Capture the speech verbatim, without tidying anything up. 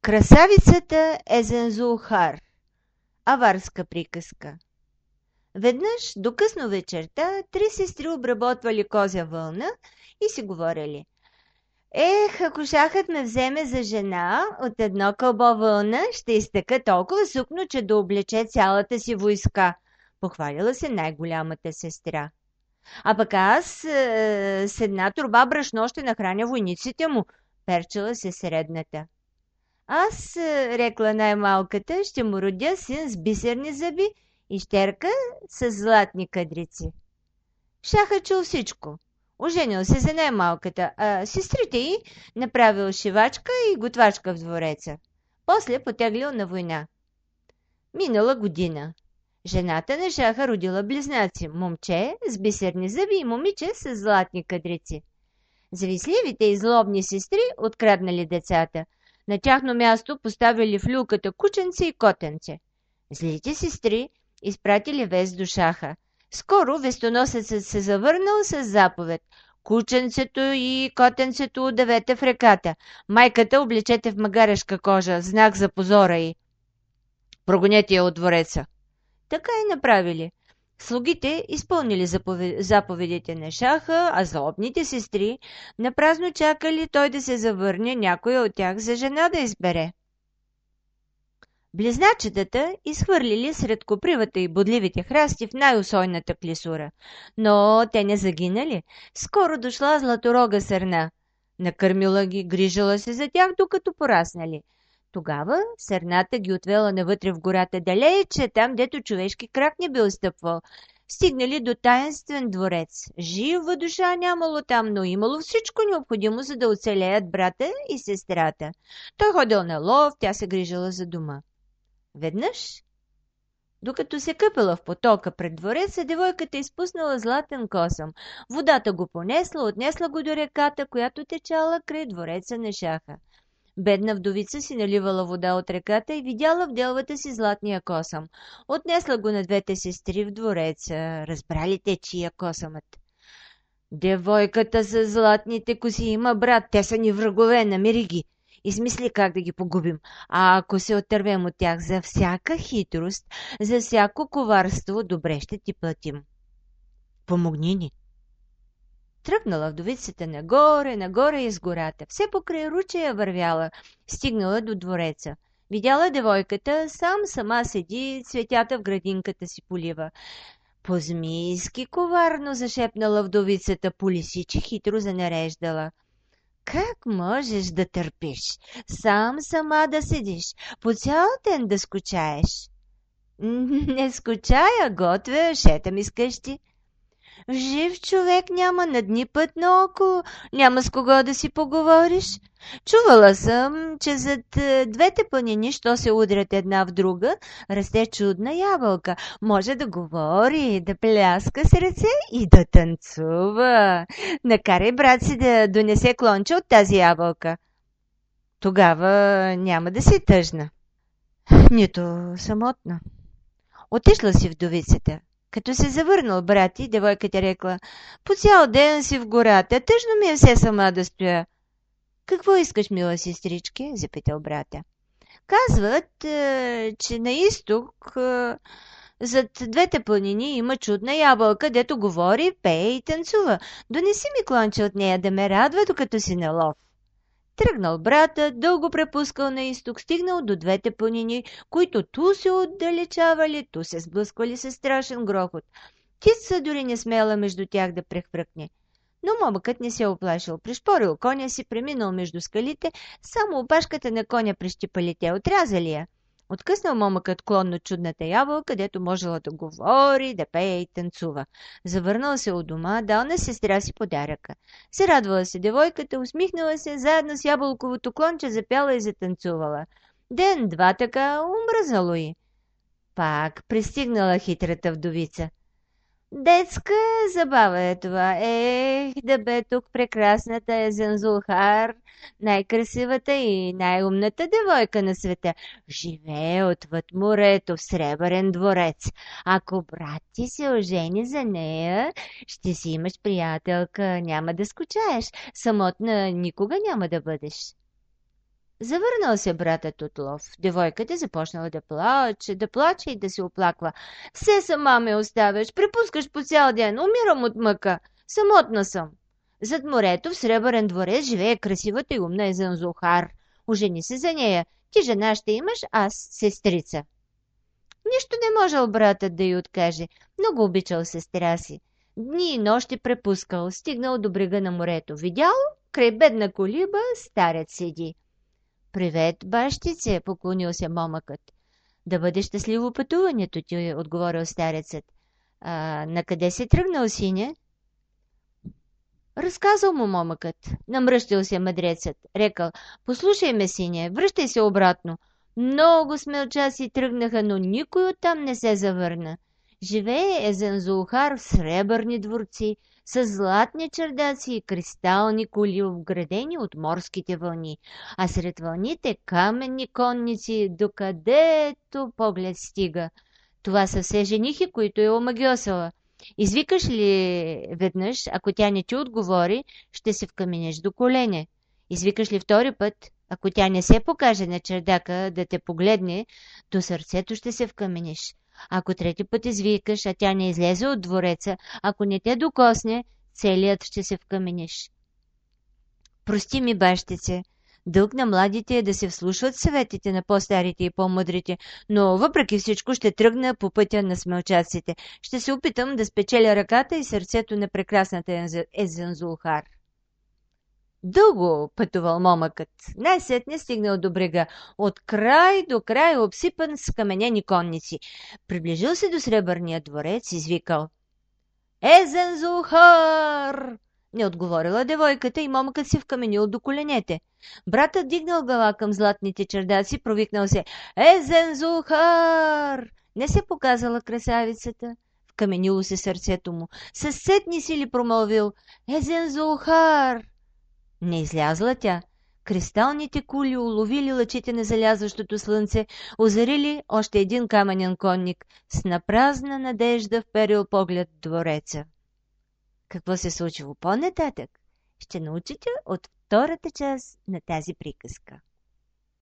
Красавицата Езензулхар. Аварска приказка. Веднъж до късно вечерта три сестри обработвали козя вълна и си говорили: Ех, ако шахът ме вземе за жена, от едно кълбо вълна ще изтъка толкова сукно, че да облече цялата си войска. Похвалила се най-голямата сестра. А пък аз е, с една торба брашно ще нахраня войниците му, перчила се средната. Аз, рекла най-малката, ще му родя син с бисерни зъби и щерка с златни кадрици. Шахът чул всичко. Оженил се за най-малката, а сестрите й направил шивачка и готвачка в двореца. После потеглил на война. Минала година. Жената на Шаха родила близнаци, момче с бисерни зъби и момиче с златни кадрици. Завистливите и злобни сестри откраднали децата. На тяхно място поставили в люлката кученце и котенце. Злите сестри изпратили вест до Шаха. Скоро вестоносецът се завърнал с заповед: кученцето и котенцето удавете в реката, майката облечете в магарешка кожа, знак за позора й. Прогонете я от двореца. Така и направили. Слугите изпълнили заповедите на Шаха, а злобните сестри напразно чакали той да се завърне, някоя от тях за жена да избере. Близначетата изхвърлили сред копривата и бодливите храсти в най-усойната клисура, но те не загинали. Скоро дошла златорога сърна. Накърмила ги, грижила се за тях, докато пораснали. Тогава сърната ги отвела навътре в гората далече, там, дето човешки крак не бил стъпвал. Стигнали до таинствен дворец. Жива душа нямало там, но имало всичко необходимо, за да оцелеят брата и сестрата. Той ходил на лов, тя се грижила за дома. Веднъж, докато се къпела в потока пред двореца, девойката изпуснала златен косъм. Водата го понесла, отнесла го до реката, която течала край двореца на Шаха. Бедна вдовица си наливала вода от реката и видяла в делвата си златния косъм. Отнесла го на двете сестри в двореца. Разбрали те, чия косъмът. Девойката с златните коси има брат, те са ни врагове, намери ги. Измисли как да ги погубим. А ако се отървем от тях, за всяка хитрост, за всяко коварство, добре ще ти платим. Помогни ни. Тръгнала вдовицата нагоре, нагоре из гората. Все покрай ручея вървяла, стигнала до двореца. Видяла девойката, сам сама седи, цветята в градинката си полива. По-змийски коварно зашепнала вдовицата, по лисичи хитро занареждала. Как можеш да търпиш? Сам сама да седиш, по цял ден да скучаеш. Не скучая, готвя, шетам из къщи. Жив човек няма на дни път наоколо, няма с кого да си поговориш. Чувала съм, че зад двете планини, що се удрят една в друга, расте чудна ябълка. Може да говори, да пляска с ръце и да танцува. Накарай брат си да донесе клонче от тази ябълка. Тогава няма да си тъжна, нито самотна. Отишла си вдовицата. Като се завърнал брат и, девойката рекла: по цял ден си в гората, тъжно ми е все сама да стоя. Какво искаш, мила сестричке? Запитал брата. Казват, е, че на изток, е, зад двете планини има чудна ябълка, дето говори, пее и танцува. Донеси ми клонче от нея да ме радва, докато си на лов. Тръгнал брата, дълго препускал на изток, стигнал до двете планини, които ту се отдалечавали, ту се сблъсквали със страшен грохот. Птица дори не смела между тях да прехвръкне. Но момъкът не се оплашил. Пришпорил коня си, преминал между скалите, само опашката на коня прищипали те, отрязали я. Откъснал момъкът клон от чудната ябълка, където можела да говори, да пее и танцува. Завърнал се от дома, дал на сестра си подаръка. Се радвала се девойката, усмихнала се, заедно с ябълковото клонче запяла и затанцувала. Ден-два така умръзнало й. Пак пристигнала хитрата вдовица. Детска забава е това. Ех, да бе тук прекрасната Езензулхар, най-красивата и най-умната девойка на света. Живее отвъд морето в сребърен дворец. Ако брат ти се ожени за нея, ще си имаш приятелка, няма да скучаеш. Самотна никога няма да бъдеш. Завърнал се братът от лов. Девойката започнала да плаче, да плаче и да се оплаква. Все сама ме оставяш, препускаш по цял ден, умирам от мъка. Самотна съм. Зад морето в Сребърен дворец живее красивата и умна Езен Зохар. Ожени се за нея. Ти жена ще имаш, аз сестрица. Нищо не можел братът да й откаже. Много обичал сестра си. Дни и нощи препускал, стигнал до брега на морето. Видял, край бедна колиба старец седи. Привет, бащице, поклонил се момъкът. Да бъде щастливо пътуването ти, отговорил старецът. А на къде си тръгнал, сине? Разказал му момъкът. Намръщил се мъдрецът. Рекал, послушай ме, сине, връщай се обратно. Много смелчаси тръгнаха, но никой оттам не се завърна. Живее Езен Зоухар в сребърни дворци, с златни чердаци и кристални кули, обградени от морските вълни, а сред вълните каменни конници, докъдето поглед стига. Това са все женихи, които е омагьосала. Извикаш ли веднъж, ако тя не ти отговори, ще се вкаменеш до колене. Извикаш ли втори път, ако тя не се покаже на чердака да те погледне, до сърцето ще се вкаменеш. Ако трети път извикаш, а тя не излезе от двореца, ако не те докосне, целият ще се вкаменеш. Прости ми, бащице, дълг на младите е да се вслушват съветите на по-старите и по-мъдрите, но въпреки всичко ще тръгна по пътя на смелчаците. Ще се опитам да спечеля ръката и сърцето на прекрасната Езен Зулхар. Дълго пътувал момъкът. Най-сетне стигнал до брега. От край до край обсипан с каменени конници. Приближил се до Сребърния дворец, извикал. Езен Зулхар! Не отговорила девойката и момъкът се вкаменил до коленете. Братът дигнал глава към златните чердаци, провикнал се. Езен Зулхар! Не се показала красавицата. Вкаменило се сърцето му. Със сетни сили промълвил. Езен Зулхар! Не излязла тя. Кристалните кули уловили лъчите на залязващото слънце, озарили още един каменен конник, с напразна надежда вперил поглед в двореца. Какво се случило по-нататък, ще научите от втората част на тази приказка.